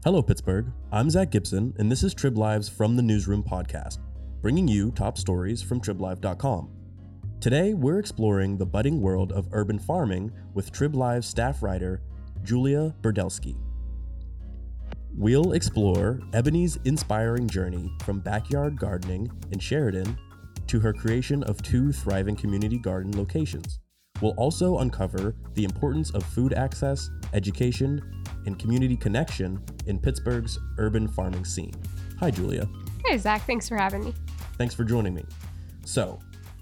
Hello, Pittsburgh. I'm Zach Gibson, and this is Trib Live's From the Newsroom podcast, bringing you top stories from TribLive.com. Today, we're exploring the budding world of urban farming with Trib Live staff writer Julia Berdelsky. We'll explore Ebony's inspiring journey from backyard gardening in Sheridan to her creation of 2 thriving community garden locations. We'll also uncover the importance of food access, education, and community connection in Pittsburgh's urban farming scene. Hi, Julia. Hey, Zach. Thanks for having me. Thanks for joining me. So,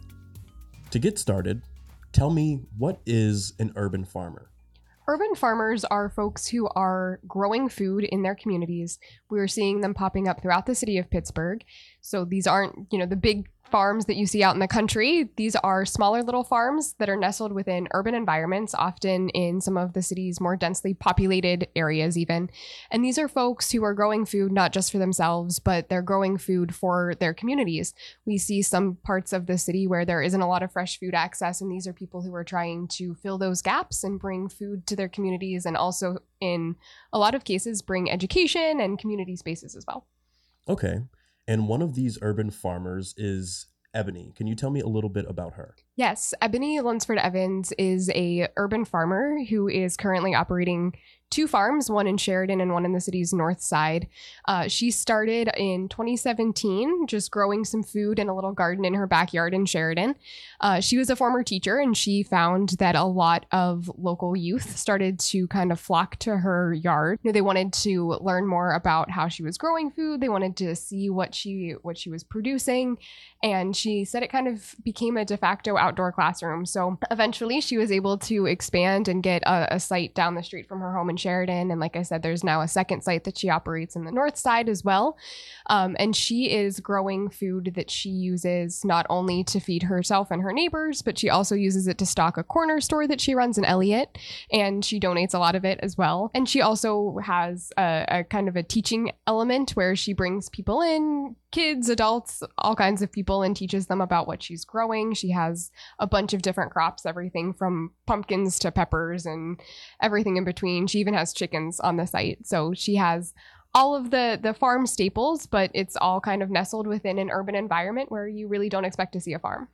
to get started, tell me, what is an urban farmer? Urban farmers are folks who are growing food in their communities. We're seeing them popping up throughout the city of Pittsburgh. So these aren't, the big farms that you see out in the country. These are smaller little farms that are nestled within urban environments, often in some of the city's more densely populated areas even. And these are folks who are growing food not just for themselves, but they're growing food for their communities. We see some parts of the city where there isn't a lot of fresh food access, and these are people who are trying to fill those gaps and bring food to their communities, and also in a lot of cases bring education and community spaces as well. Okay. And one of these urban farmers is Ebony. Can you tell me a little bit about her? Yes, Ebony Lunsford Evans is a urban farmer who is currently operating 2 farms, one in Sheridan and one in the city's north side. She started in 2017, just growing some food in a little garden in her backyard in Sheridan. She was a former teacher, and she found that a lot of local youth started to kind of flock to her yard. They wanted to learn more about how she was growing food. They wanted to see what she was producing. And she said it kind of became a de facto outdoor classroom. So eventually she was able to expand and get a site down the street from her home in Sheridan. And like I said, there's now a second site that she operates in the north side as well. And she is growing food that she uses not only to feed herself and her neighbors, but she also uses it to stock a corner store that she runs in Elliott. And she donates a lot of it as well. And she also has a kind of a teaching element where she brings people in, kids, adults, all kinds of people, and teaches them about what she's growing. She has a bunch of different crops, everything from pumpkins to peppers and everything in between. She even has chickens on the site. So she has all of the farm staples, but it's all kind of nestled within an urban environment where you really don't expect to see a farm.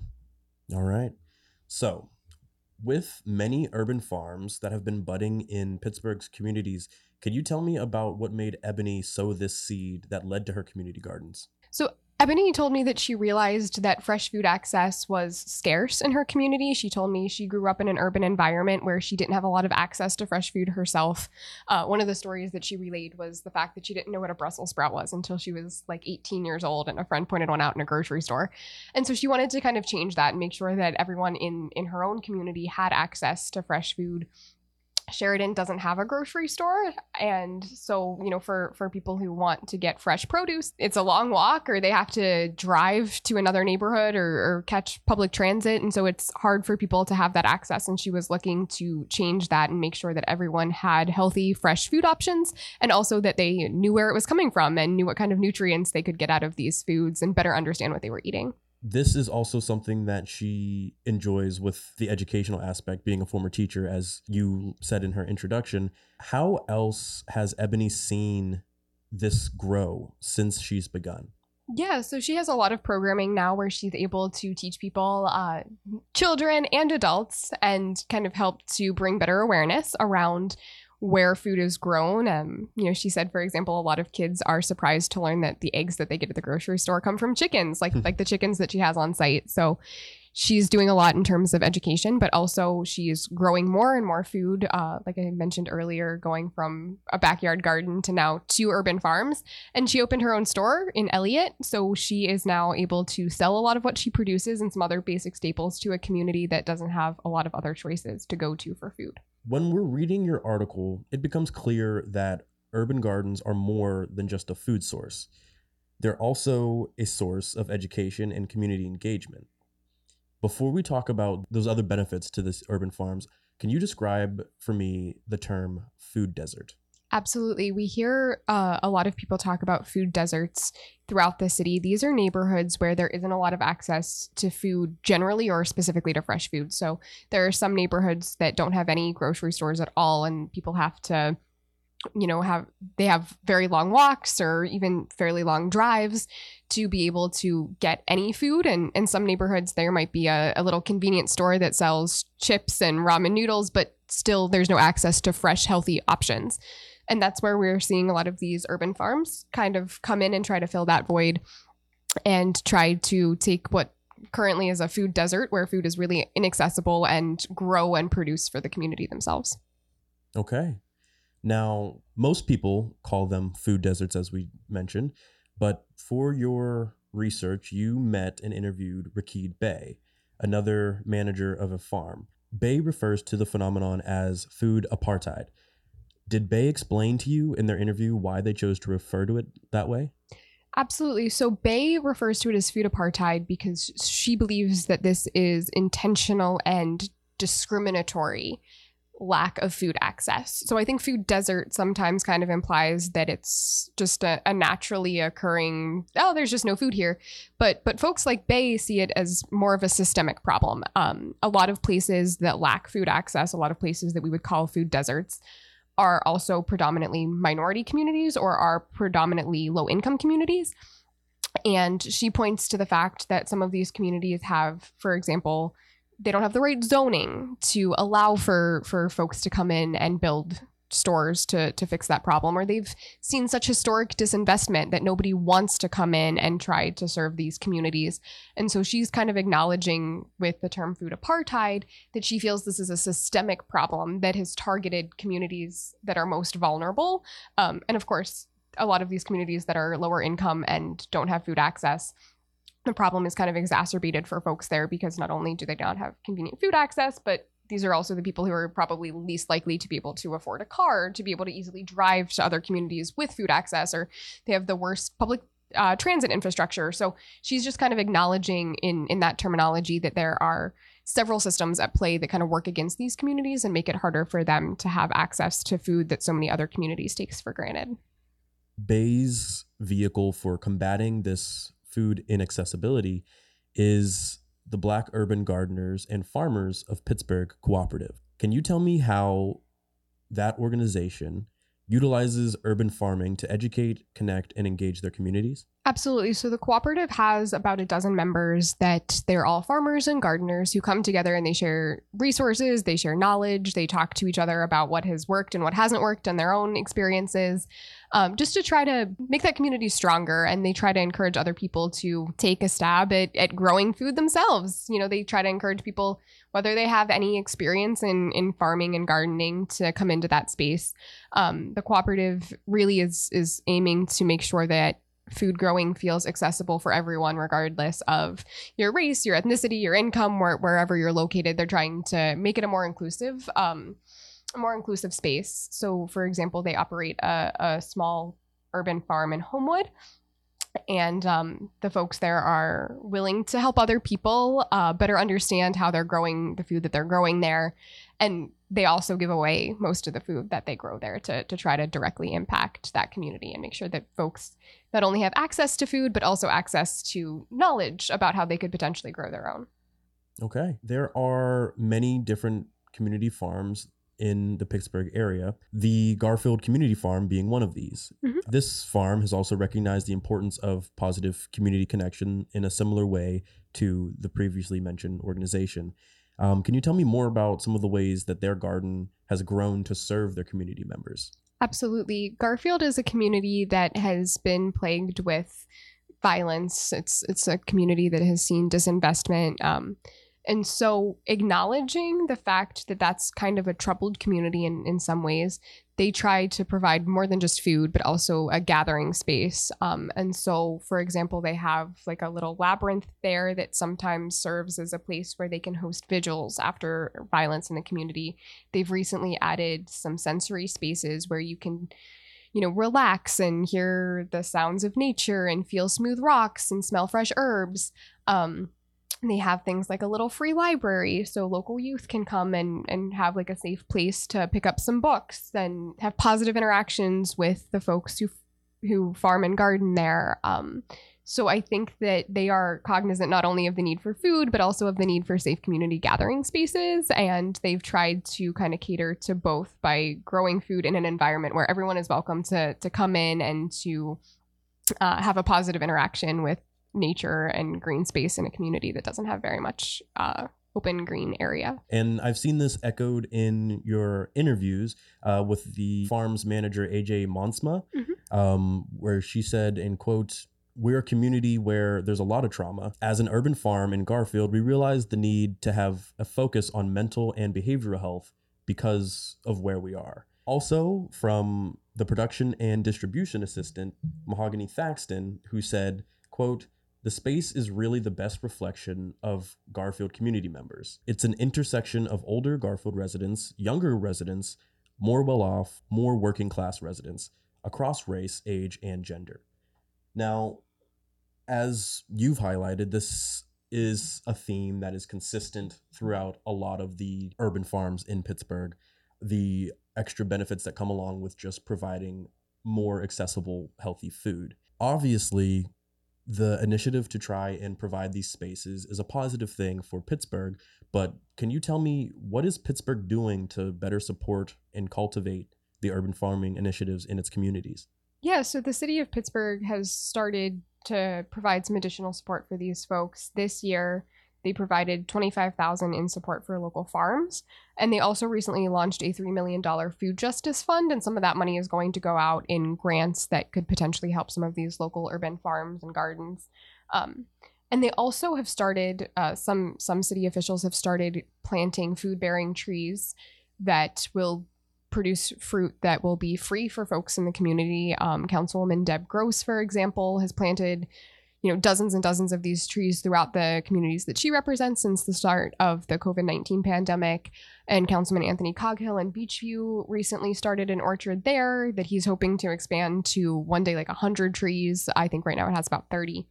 All right. So, with many urban farms that have been budding in Pittsburgh's communities, could you tell me about what made Ebony sow this seed that led to her community gardens? So Ebony told me that she realized that fresh food access was scarce in her community. She told me she grew up in an urban environment where she didn't have a lot of access to fresh food herself. One of the stories that she relayed was the fact that she didn't know what a Brussels sprout was until she was like 18 years old, and a friend pointed one out in a grocery store. And so she wanted to kind of change that and make sure that everyone in her own community had access to fresh food. Sheridan doesn't have a grocery store, and so for people who want to get fresh produce, it's a long walk, or they have to drive to another neighborhood or catch public transit, and so it's hard for people to have that access. And she was looking to change that and make sure that everyone had healthy fresh food options, and also that they knew where it was coming from and knew what kind of nutrients they could get out of these foods and better understand what they were eating. This is also something that she enjoys with the educational aspect, being a former teacher, as you said in her introduction. How else has Ebony seen this grow since she's begun? Yeah, so she has a lot of programming now where she's able to teach people, children and adults, and kind of help to bring better awareness around where food is grown. She said, for example, a lot of kids are surprised to learn that the eggs that they get at the grocery store come from chickens, like the chickens that she has on site. So she's doing a lot in terms of education, but also she's growing more and more food. Like I mentioned earlier, going from a backyard garden to now 2 urban farms. And she opened her own store in Elliott. So she is now able to sell a lot of what she produces and some other basic staples to a community that doesn't have a lot of other choices to go to for food. When we're reading your article, it becomes clear that urban gardens are more than just a food source. They're also a source of education and community engagement. Before we talk about those other benefits to this urban farms, can you describe for me the term food desert? Absolutely. We hear a lot of people talk about food deserts throughout the city. These are neighborhoods where there isn't a lot of access to food generally, or specifically to fresh food. So there are some neighborhoods that don't have any grocery stores at all, and people have to they have very long walks or even fairly long drives to be able to get any food. And in some neighborhoods, there might be a little convenience store that sells chips and ramen noodles, but still there's no access to fresh, healthy options. And that's where we're seeing a lot of these urban farms kind of come in and try to fill that void and try to take what currently is a food desert where food is really inaccessible and grow and produce for the community themselves. Okay. Now, most people call them food deserts, as we mentioned, but for your research, you met and interviewed Rakid Bey, another manager of a farm. Bey refers to the phenomenon as food apartheid. Did Bey explain to you in their interview why they chose to refer to it that way? Absolutely. So Bey refers to it as food apartheid because she believes that this is intentional and discriminatory lack of food access. So I think food desert sometimes kind of implies that it's just a naturally occurring, oh, there's just no food here. But folks like Bey see it as more of a systemic problem. A lot of places that lack food access, a lot of places that we would call food deserts, are also predominantly minority communities or are predominantly low-income communities. And she points to the fact that some of these communities have, for example, they don't have the right zoning to allow for folks to come in and build stores to fix that problem, or they've seen such historic disinvestment that nobody wants to come in and try to serve these communities. And so she's kind of acknowledging with the term food apartheid that she feels this is a systemic problem that has targeted communities that are most vulnerable. And of course, a lot of these communities that are lower income and don't have food access, the problem is kind of exacerbated for folks there because not only do they not have convenient food access, but these are also the people who are probably least likely to be able to afford a car, to be able to easily drive to other communities with food access, or they have the worst public transit infrastructure. So she's just kind of acknowledging in that terminology that there are several systems at play that kind of work against these communities and make it harder for them to have access to food that so many other communities takes for granted. Bey's vehicle for combating this food inaccessibility is the Black Urban Gardeners and Farmers of Pittsburgh Cooperative. Can you tell me how that organization utilizes urban farming to educate, connect, and engage their communities? Absolutely. So the cooperative has about a dozen members that they're all farmers and gardeners who come together and they share resources, they share knowledge, they talk to each other about what has worked and what hasn't worked and their own experiences, just to try to make that community stronger. And they try to encourage other people to take a stab at growing food themselves. They try to encourage people, whether they have any experience in farming and gardening, to come into that space. The cooperative really is aiming to make sure that food growing feels accessible for everyone, regardless of your race, your ethnicity, your income, wherever you're located. They're trying to make it a more inclusive space. So, for example, they operate a small urban farm in Homewood, and the folks there are willing to help other people better understand how they're growing the food that they're growing there. And they also give away most of the food that they grow there to try to directly impact that community and make sure that folks not only have access to food, but also access to knowledge about how they could potentially grow their own. Okay. There are many different community farms in the Pittsburgh area, the Garfield Community Farm being one of these. Mm-hmm. This farm has also recognized the importance of positive community connection in a similar way to the previously mentioned organization. Can you tell me more about some of the ways that their garden has grown to serve their community members? Absolutely. Garfield is a community that has been plagued with violence. It's a community that has seen disinvestment. And so acknowledging the fact that that's kind of a troubled community in some ways, they try to provide more than just food, but also a gathering space. And so, for example, they have like a little labyrinth there that sometimes serves as a place where they can host vigils after violence in the community. They've recently added some sensory spaces where you can relax and hear the sounds of nature and feel smooth rocks and smell fresh herbs. They have things like a little free library so local youth can come and have like a safe place to pick up some books and have positive interactions with the folks who farm and garden there. So I think that they are cognizant not only of the need for food, but also of the need for safe community gathering spaces. And they've tried to kind of cater to both by growing food in an environment where everyone is welcome to come in and to have a positive interaction with nature and green space in a community that doesn't have very much open green area. And I've seen this echoed in your interviews with the farm's manager, AJ Monsma, where she said, in quote, "We're a community where there's a lot of trauma. As an urban farm in Garfield, we realized the need to have a focus on mental and behavioral health because of where we are." Also, from the production and distribution assistant, Mahogany Thaxton, who said, quote, "The space is really the best reflection of Garfield community members. It's an intersection of older Garfield residents, younger residents, more well-off, more working class residents, across race, age, and gender." Now, as you've highlighted, this is a theme that is consistent throughout a lot of the urban farms in Pittsburgh. The extra benefits that come along with just providing more accessible, healthy food. Obviously, the initiative to try and provide these spaces is a positive thing for Pittsburgh, but can you tell me, what is Pittsburgh doing to better support and cultivate the urban farming initiatives in its communities? Yeah, so the city of Pittsburgh has started to provide some additional support for these folks. This year, they provided $25,000 in support for local farms, and they also recently launched a $3 million food justice fund, and some of that money is going to go out in grants that could potentially help some of these local urban farms and gardens. And they also have started, some city officials have started planting food-bearing trees that will produce fruit that will be free for folks in the community. Councilwoman Deb Gross, for example, has planted dozens and dozens of these trees throughout the communities that she represents since the start of the COVID-19 pandemic. And Councilman Anthony Coghill in Beachview recently started an orchard there that he's hoping to expand to one day like 100 trees. I think right now it has about 30.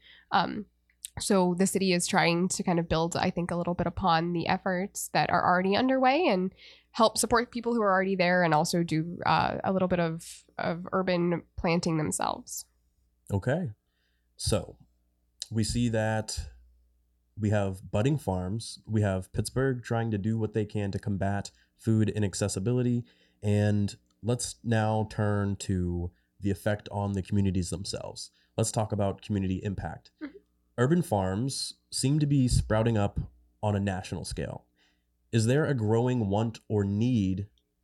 So the city is trying to kind of build, I think, a little bit upon the efforts that are already underway and help support people who are already there, and also do a little bit of urban planting themselves. Okay. So we see that we have budding farms. We have Pittsburgh trying to do what they can to combat food inaccessibility. And let's now turn to the effect on the communities themselves. Let's talk about community impact. Mm-hmm. Urban farms seem to be sprouting up on a national scale. Is there a growing want or need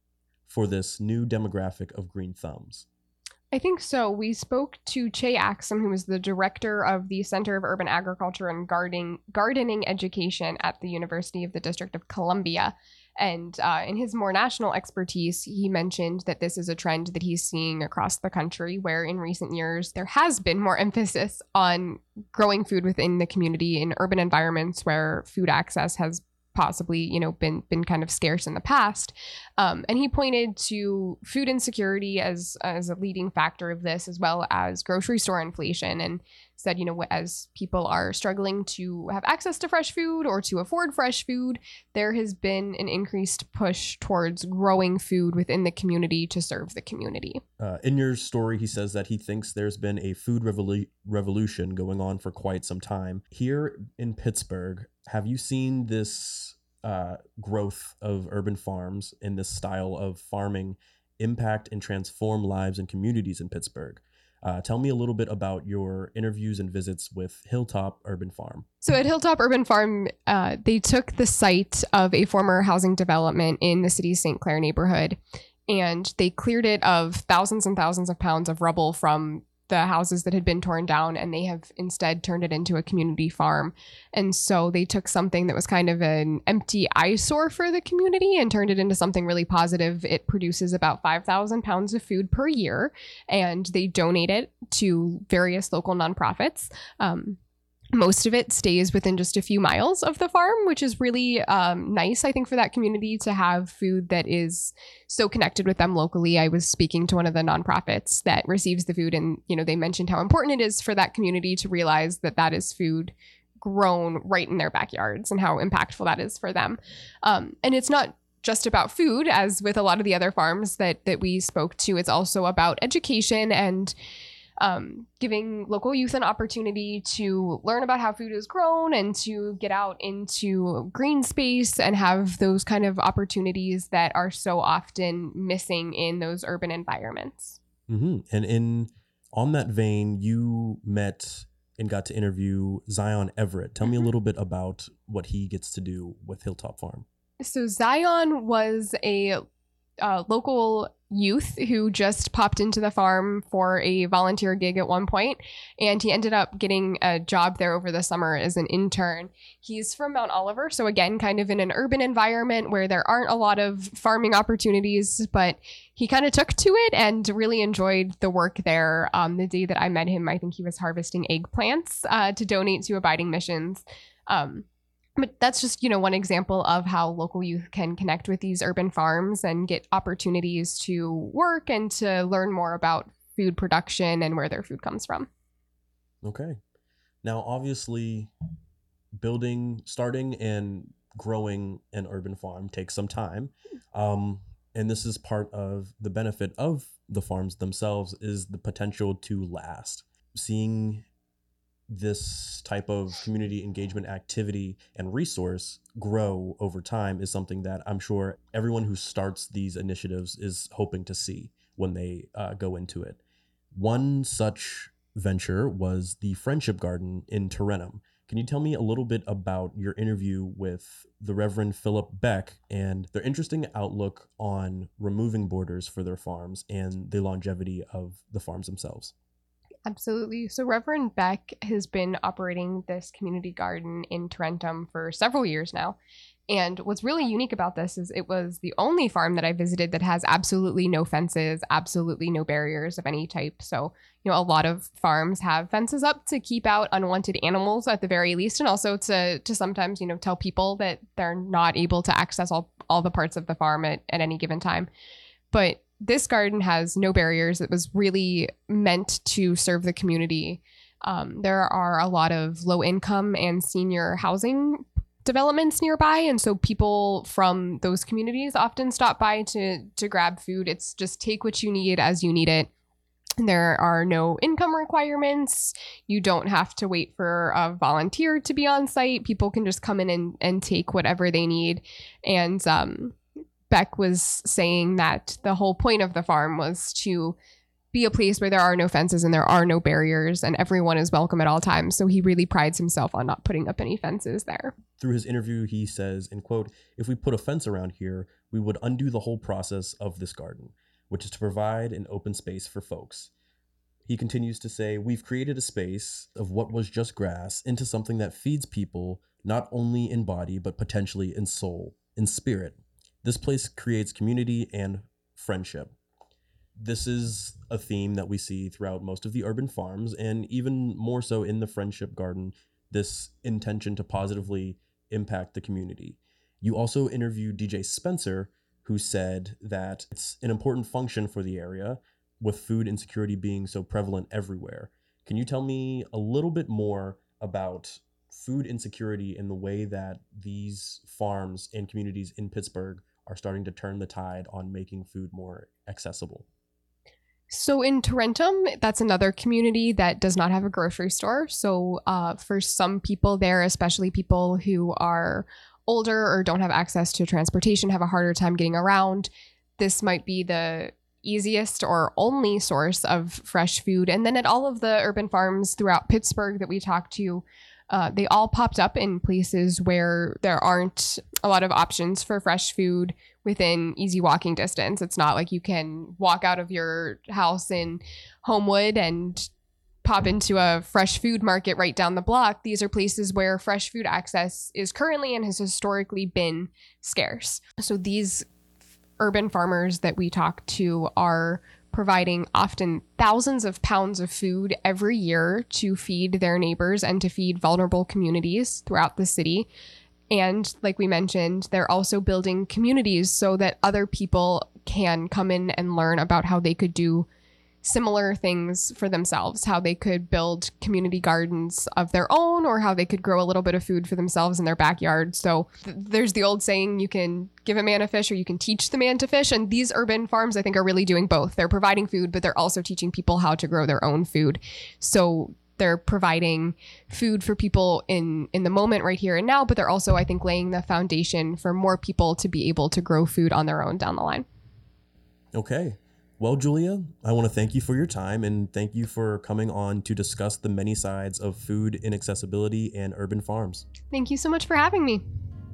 for this new demographic of green thumbs? I think so. We spoke to Che Axum, who is the director of the Center of Urban Agriculture and Gardening Education at the University of the District of Columbia. And in his more national expertise, he mentioned that this is a trend that he's seeing across the country, where in recent years there has been more emphasis on growing food within the community in urban environments where food access has possibly, been kind of scarce in the past. And he pointed to food insecurity as a leading factor of this, as well as grocery store inflation, and said, as people are struggling to have access to fresh food or to afford fresh food, there has been an increased push towards growing food within the community to serve the community. In your story, he says that he thinks there's been a food revolution going on for quite some time. Here in Pittsburgh, have you seen this growth of urban farms and this style of farming impact and transform lives and communities in Pittsburgh? Tell me a little bit about your interviews and visits with Hilltop Urban Farm. So at Hilltop Urban Farm, they took the site of a former housing development in the city's St. Clair neighborhood, and they cleared it of thousands and thousands of pounds of rubble from the houses that had been torn down, and they have instead turned it into a community farm. And so they took something that was kind of an empty eyesore for the community and turned it into something really positive. It produces about 5,000 pounds of food per year, and they donate it to various local nonprofits. Most of it stays within just a few miles of the farm, which is really nice, I think, for that community to have food that is so connected with them locally. I was speaking to one of the nonprofits that receives the food, and they mentioned how important it is for that community to realize that that is food grown right in their backyards and how impactful that is for them. And it's not just about food, as with a lot of the other farms that we spoke to. It's also about education and giving local youth an opportunity to learn about how food is grown and to get out into green space and have those kind of opportunities that are so often missing in those urban environments. Mm-hmm. And on that vein, you met and got to interview Zion Everett. Tell me a little bit about what he gets to do with Hilltop Farm. So Zion was a local youth who just popped into the farm for a volunteer gig at one point, and he ended up getting a job there over the summer as an intern. He's from Mount Oliver, so again, kind of in an urban environment where there aren't a lot of farming opportunities, but he kind of took to it and really enjoyed the work there. The day that I met him, I think he was harvesting eggplants to donate to Abiding Missions. But that's just, one example of how local youth can connect with these urban farms and get opportunities to work and to learn more about food production and where their food comes from. Okay. Now, obviously, starting and growing an urban farm takes some time. And this is part of the benefit of the farms themselves is the potential to last. Seeing this type of community engagement activity and resource grow over time is something that I'm sure everyone who starts these initiatives is hoping to see when they go into it. One such venture was the Friendship Garden in Tarentum. Can you tell me a little bit about your interview with the Reverend Philip Beck and their interesting outlook on removing borders for their farms and the longevity of the farms themselves? Absolutely. So Reverend Beck has been operating this community garden in Tarentum for several years now. And what's really unique about this is it was the only farm that I visited that has absolutely no fences, absolutely no barriers of any type. So, a lot of farms have fences up to keep out unwanted animals at the very least, and also to sometimes, tell people that they're not able to access all the parts of the farm at any given time. But this garden has no barriers. It was really meant to serve the community. There are a lot of low income and senior housing developments nearby. And so people from those communities often stop by to grab food. It's just take what you need as you need it. There are no income requirements. You don't have to wait for a volunteer to be on site. People can just come in and take whatever they need. And Beck was saying that the whole point of the farm was to be a place where there are no fences and there are no barriers and everyone is welcome at all times. So he really prides himself on not putting up any fences there. Through his interview, he says, in quote, "If we put a fence around here, we would undo the whole process of this garden, which is to provide an open space for folks." He continues to say, "We've created a space of what was just grass into something that feeds people, not only in body, but potentially in soul, in spirit. This place creates community and friendship." This is a theme that we see throughout most of the urban farms, and even more so in the Friendship Garden, this intention to positively impact the community. You also interviewed DJ Spencer, who said that it's an important function for the area, with food insecurity being so prevalent everywhere. Can you tell me a little bit more about food insecurity and the way that these farms and communities in Pittsburgh are starting to turn the tide on making food more accessible? So in Tarentum, that's another community that does not have a grocery store. So for some people there, especially people who are older or don't have access to transportation, have a harder time getting around, this might be the easiest or only source of fresh food. And then at all of the urban farms throughout Pittsburgh that we talked to, they all popped up in places where there aren't a lot of options for fresh food within easy walking distance. It's not like you can walk out of your house in Homewood and pop into a fresh food market right down the block. These are places where fresh food access is currently and has historically been scarce. So these urban farmers that we talk to are providing often thousands of pounds of food every year to feed their neighbors and to feed vulnerable communities throughout the city. And like we mentioned, they're also building communities so that other people can come in and learn about how they could do similar things for themselves, how they could build community gardens of their own, or how they could grow a little bit of food for themselves in their backyard. So there's the old saying, you can give a man a fish or you can teach the man to fish. And these urban farms, I think, are really doing both. They're providing food, but they're also teaching people how to grow their own food. So they're providing food for people in the moment right here and now, but they're also, I think, laying the foundation for more people to be able to grow food on their own down the line. Okay. Well, Julia, I want to thank you for your time and thank you for coming on to discuss the many sides of food inaccessibility and urban farms. Thank you so much for having me.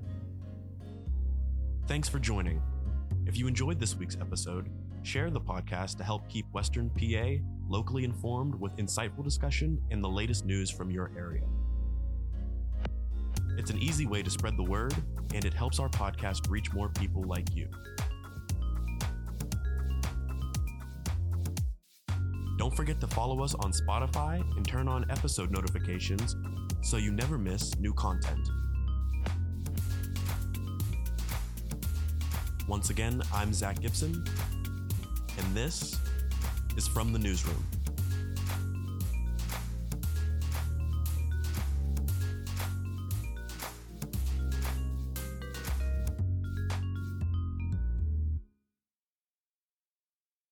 Thanks for joining. If you enjoyed this week's episode, share the podcast to help keep Western PA locally informed with insightful discussion and the latest news from your area. It's an easy way to spread the word, and it helps our podcast reach more people like you. Don't forget to follow us on Spotify and turn on episode notifications so you never miss new content. Once again, I'm Zach Gibson, and this is From the Newsroom.